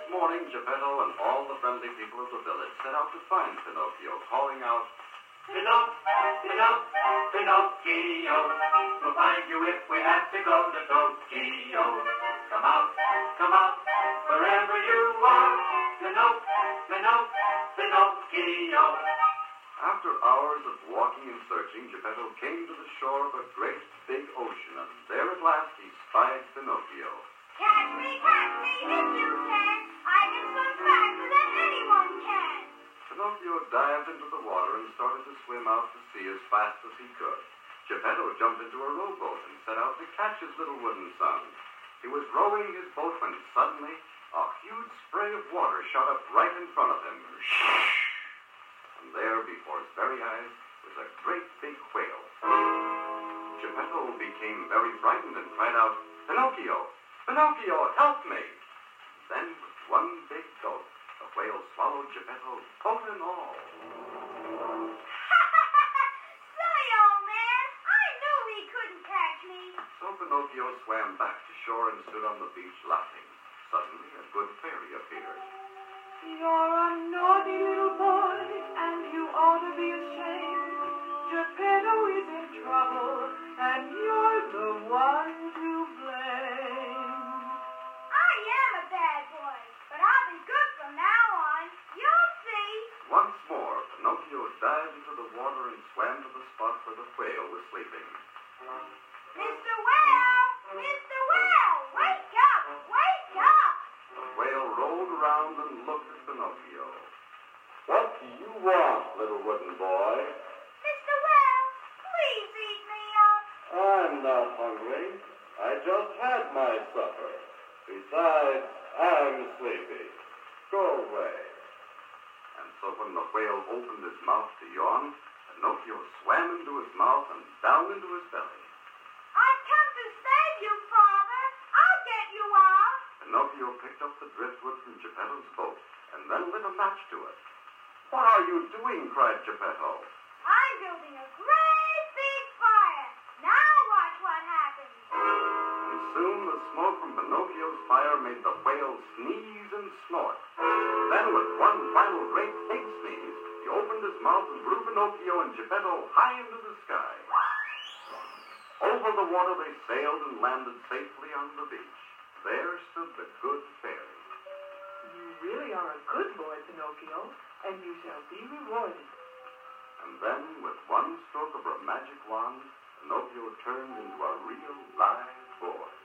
morning, Geppetto and all the friendly people of the village set out to find Pinocchio, calling out, Pinocchio, we'll find you if we have to go to Tokyo. Come out, wherever you are, Pinocchio. After hours of walking and searching, Geppetto came to the shore of a great big ocean, and there at last he spied Pinocchio. Catch me if you can. I can swim faster than anyone can. Pinocchio dived into the water and started to swim out to sea as fast as he could. Geppetto jumped into a rowboat and set out to catch his little wooden son. He was rowing his boat when suddenly a huge spray of water shot up right in front of him. And there, before his very eyes, was a great big whale. Geppetto became very frightened and cried out, Pinocchio, help me! Then, with one big gulp, the whale swallowed Geppetto, boat and all. Silly old man! I knew he couldn't catch me. So Pinocchio swam back to shore and stood on the beach laughing. Suddenly, a good fairy appeared. You're a naughty little boy, and you ought to be ashamed. Geppetto is in trouble, and you're the one to blame. I am a bad boy, but I'll be good from now on. You'll see. Once more, Pinocchio dived into the water and swam to the spot where the whale was sleeping. Mr. Whale! Mr. Whale! Wake up! Wake up! The whale rolled around and looked at Pinocchio. What do you want, little wooden boy? Mr. Whale, please eat me up. I'm not hungry. I just had my supper. Besides, I'm sleepy. Go away. And so when the whale opened his mouth to yawn, Pinocchio swam into his mouth and down into his belly. I've come to save you, Father. I'll get you out. Pinocchio picked up the driftwood from Geppetto's boat and then lit a match to it. What are you doing? Cried Geppetto. I'm building a great big fire. Now watch what happens. And soon the smoke from Pinocchio's fire made the whale sneeze and snort. Then with one final great big sneeze, he opened his mouth and blew Pinocchio and Geppetto high into the sky. Over the water they sailed and landed safely on the beach. There stood the good fairy. You really are a good boy, Pinocchio, and you shall be rewarded. And then, with one stroke of her magic wand, Pinocchio turned into a real live boy.